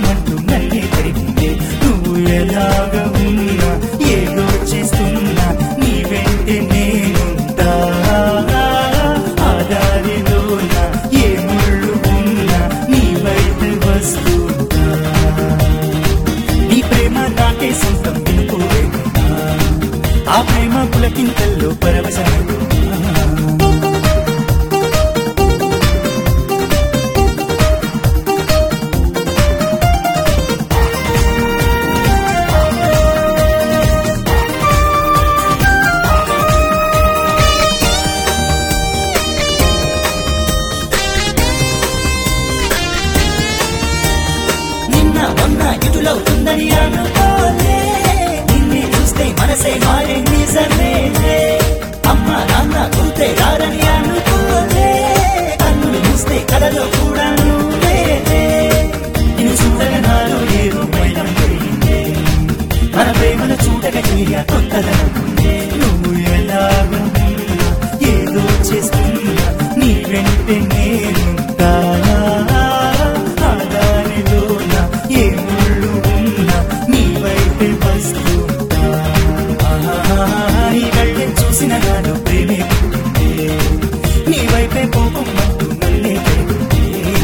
అంటూ నన్నే తడిపిందే. నువ్వు ఎలాగ ఉన్నా ఏదో చేస్తున్నా నీ వెంటే నేనుంటా. ఆ దారిలోన ఏ ముళ్ళు ఉన్నా నీ వైపు వస్తుంటా. నీ ప్రేమ నాకే సొంతం వినుకోవేనా, ఆ ప్రేమ పులకింతల్లో పరవశమవుతున్నా. ఇటులవుతుందని అనుకోలే, నిన్నే చూస్తే మనసే మారే నిజమే. అమ్మ నాన్న గుర్తే రారని అనుకోలే, కన్నులు మూస్తే కలలో కూడా నువ్వే. నిన్ను చూడగా నాలో ఏదో మైలం పెరిగిందే, మన ప్రేమను చూడగా చెయ్య కొత్తదనం ఉందే. నువ్వు ఎలాగో ఏదో చేస్తున్నా నీ వెంటే నేనుంటా. ఆ దారిలోన ఏ ముళ్ళు ఉన్నా నీ వైపే వస్తుంటా. నీ కళ్ళే చూసిన నాలో ప్రేమే పుట్టిందే, నీ వైపే కోపం అంటూ నన్నే పెరుగుతుంది.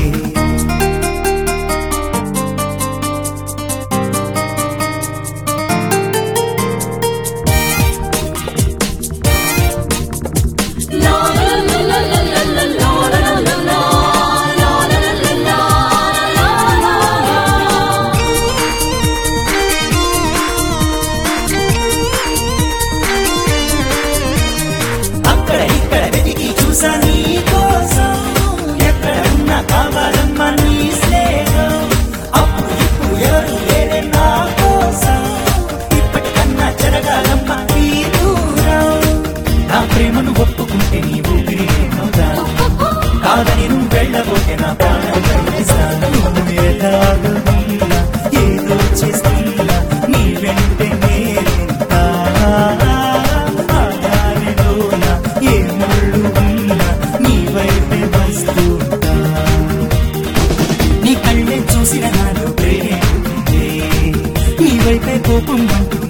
నీ కోసం ఎక్కడ ఉన్నా కావాలమ్మా నీ స్నేహం. అప్పుడు ఇప్పుడు ఎవరు లేరే నా కోసం, ఇప్పటికన్నా జరగాలమ్మా ఈ దూరం. నా ప్రేమను ఒప్పుకుంటే నీ ఊపిరి నేనవుతా, కాదని నువ్వు వెళ్ళబోతే నా ప్రాణం కలిగిస్తాను. నువ్వు ఎలాగ ఉన్నా ఏదో చేస్తున్నా నీ వెంటే నేనుంటా. ఆ దారిలోన ఏ ముళ్ళు నీ వైపే వస్తుంటా. నీ కళ్ళే చూసిన నాలో ప్రేమే, నీ వైపే కోపం అంటూ